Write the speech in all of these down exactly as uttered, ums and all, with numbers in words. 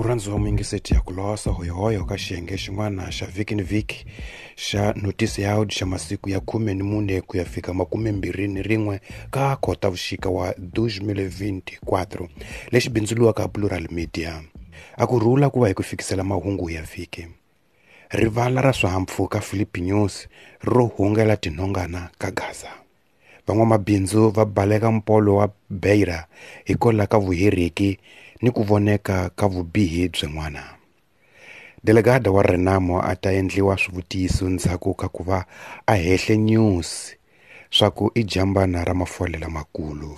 Murhandziwa muingiseti ya ku losa hoyohoyo ka xiyenge xin'wana xa vhiki ni vhiki xa notisi ya audio xa masiku ya khume ni mune ku ya fika makume mbirhi ni rin'we ka khotavuxika wa deux mille vingt-quatre lexi bindzuriwaka Plural Media. A ku rhula ku va hi ku fikisela mahungu ya vhiki. Rivala ra swihahampfhuka Philippi News ro hungela tinhongana ka Gaza. Van'wamabindzu va baleka mpolo wa Beira hikokwalaho ka vuheriki ni ku voneka ka vubihi byin'wana. Delegada wa Renamo a ta endliwa swivutiso ndzhaku ka ku va a hehle news swa ku i jambana ra mafole lamakulu.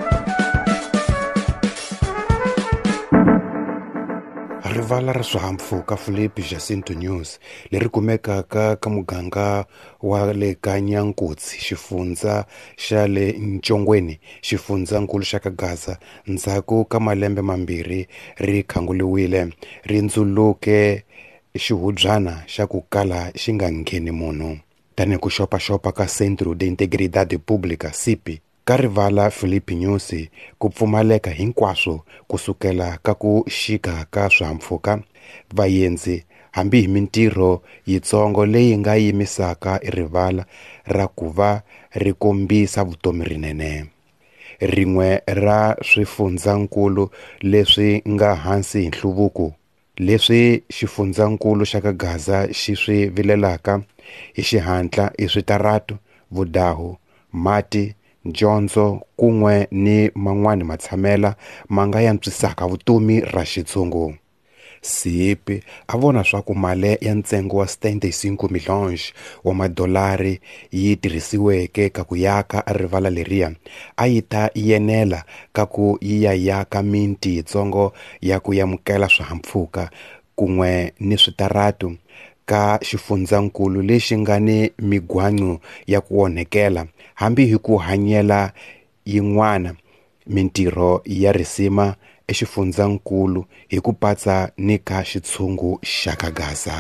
Rivala ra swihahampfhuka Philippi Jacinto News leri kumekaka ka muganga wa le ka Nyankotsi xifundza xa le Nchongweni xifundzankulu xa ka Gaza ndzhaku ka malembe mambirhi ri khanguliwile ri ndzuluke xihubyana xa ku kala xi nga ngheni munhu. Tani ku xopaxopa ka Centro de Integridade Pública C I P I ka rivala Philippi News ku pfumaleka hinkwaswo kusukela ka ku xika ka swihahampfhuka vayenzi hambi hi mintirho yitsongo leyi nga yimisaka rivala ra ku va ri kombisa vutomi rinene. Rin'we ra swifundzankulu leswi nga hansi hi nhluvuko leswi xifundzankulu xa ka Gaza xi swi vilelaka hi xihatla i switaratu, vudahu, mati, dyondzo kun'we ni man'wani matshamela ma nga yantswisaka vutomi ra xitshungu. C I P I a vona swa ku mali ya ntsengo wa setenta y cinco milhões wa madolari yi tirhisiweke ka ku yaka rivala leriya a yi ta yenela ka ku yi ya yaka miti yitsongo ya ku yamukela swihahampfhuka kun'we ni switaratu ka xifundzankulu lexi nga ni migwanyo ya ku onhekela hambi hi ku hanyela yin'wana mintirho ya risima exifundzankulu hi ku patsa ni ka xitshungu xa ka Gaza.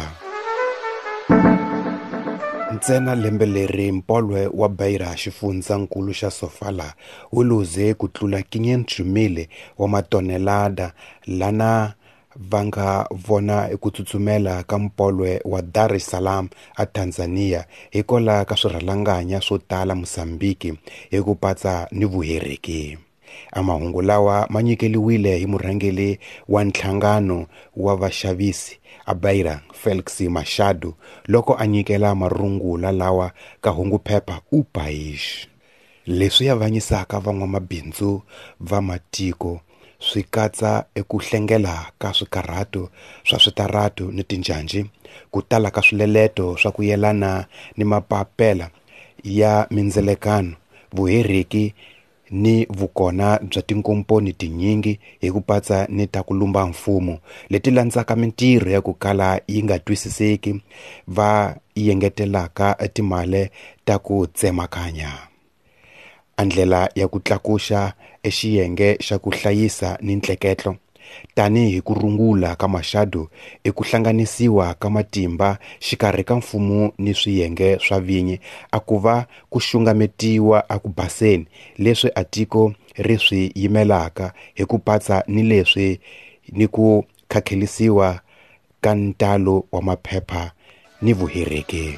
Ntsena lembe leri mpolwe wa Beira xifundzankulu xa Sofala wu luze ku tlula quinhentos mil wa matonelada lana va nga vona ku tsutsumela ka mpolwe wa Dar es Salaam a Tanzania hikokwalaho ka swirhalanganya swo tala Mozambique hi ku patsa ni vuheriki. A mahungu lawa ma nyikeliwile hi murhangeli wa nhlangano wa vaxavisi a Beira Felix Machado loko a nyikela marungula lawa ka hunguphepha U País. Leswi yavanyisaka van'wamabindzu va matiko swi katsa eku hlengela ka swikarhato swa switaratu ni tinjanji, ku tala ka swileleto swa ku yelana ni mapapela ya mindzelekano, vuheriki ni vukona bya tinkomponi tinyingi hi ku patsa ni ta ku lumba mfumo leti landzaka mintirho ya ku kala yi nga twisiseki va yengetelaka timali ta ku tsemakanya. Andlela ya ku tlakuxa exiyenge xa ku hlayisa ni ntleketlo tani hi ku rungula ka Machado i ku hlanganisiwa ka matimba xikarhi ka mfumo ni swiyenge swa vinyi a ku va ku xungametiwa a ku baseni leswi atiko ri swi yimelaka hi ku patsa ni leswi ni ku khakhelisiwa ka ntalo wa maphepha ni vuheriki.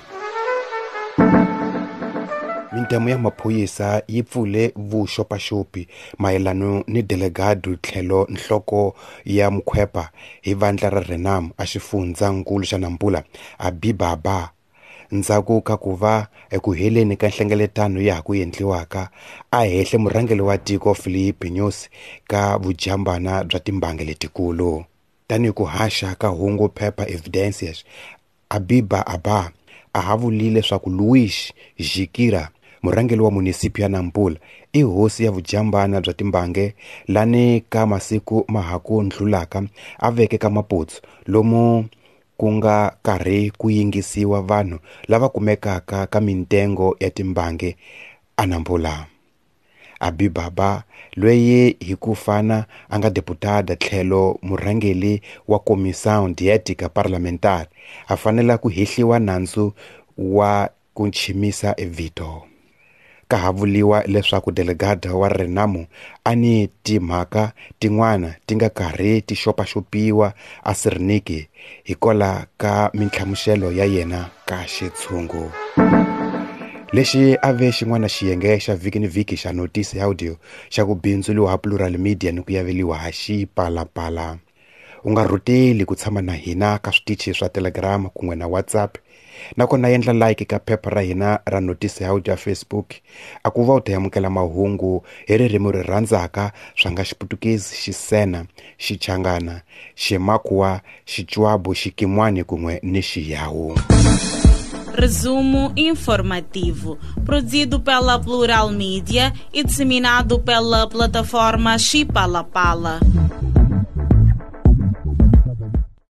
Mintemo ya maphoyisa yi pfule vuxopaxopi mayelano ni delegado tlhelo nhloko ya mukhwepa hi vandla ra Renamo a xifundzankulu xa Nampula a Bibaba ndzhaku ka ku va eku heleni ka nhlengeletano ya ku endliwaka a hehle murhangeli wa tiko Philippi News ka vujambana bya timbangi letikulu. Tani ku haxa ka hungu phepha Evidências a Bibaba a havulile swa ku Luís Jikira murhangeli wa munisipyo ya Nampula i hosi ya vujambana bya timbange lani ka masiku mahaku ndlulaka a veke ka maputsu lomu ku nga karhi ku yingisiwa vanhu lava kumekaka ka mintengo ya timbange a Nampula. Abibaba loyi hi ku fana a nga deputada tlhelo murhangeli wa Comissão de Ética Parlamentar a fanela ku hehliwa nandzu wa ku chimisa evito. ka ha vuliwa leswaku delegada wa Renamo a ni timhaka tin'wana ti nga karhi ti xopaxopiwa a Sirniki hikola ka mintlhamuxelo ya yena ka xitshungu. Lexi a ve xin'wana xiyenge xa vhiki ni vhiki xa notisi audio xa ku bindzuriwa Plural Media ni ku yaveliwa ha xipalapala. U nga rhuteli ku tshama na hina ka switichi swa Telegram kun'we na WhatsApp, nakona endla like ka phepha ra hina ra notisi audio ya Facebook. A ku va u ta amukela mahungu hi ririmi ri rhandzaka swa nga Xiputukezi, Xisena, Xichangana, Ximakua, Xichwabo, Xikimwani kun'we ni Xiyawu. Resumo informativo, produzido pela Plural Media e disseminado pela plataforma Chipalapala.